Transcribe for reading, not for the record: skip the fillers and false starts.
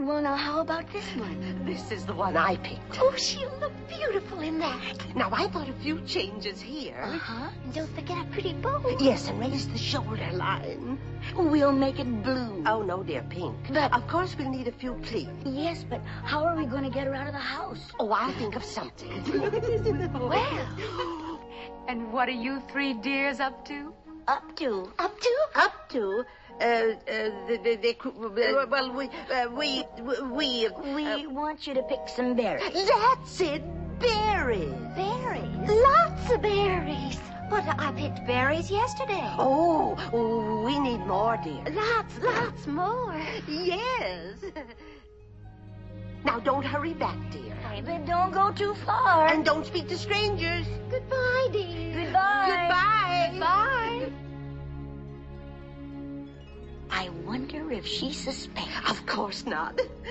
Well, now, how about this one? This is the one I picked. Oh, she'll look beautiful in that. Now, I thought a few changes here. Uh-huh. And don't forget a pretty bow. Yes, and raise the shoulder line. We'll make it blue. Oh, no, dear, pink. But... Of course, we'll need a few pleats. Yes, but how are we going to get her out of the house? Oh, I'll think of something. Well... And what are you three dears up to? Up to? Up to? Well, we want you to pick some berries. That's it, berries. Berries? Lots of berries. But I picked berries yesterday. Oh, we need more, dear. Lots more. Yes. Now, don't hurry back, dear. But don't go too far. And don't speak to strangers. Goodbye, dear. Goodbye. Goodbye. Goodbye. I wonder if she suspects. Of course not.